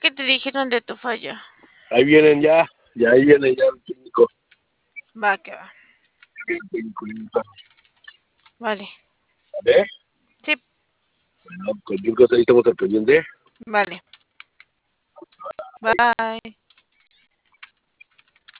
que te dijeron de tu falla. Ahí vienen ya, ahí viene ya el técnico. Va, que va. El técnico ahorita. Vale. ¿Vale? Sí, Bueno, cualquier cosa ahí estamos al pendiente. vale. Bye.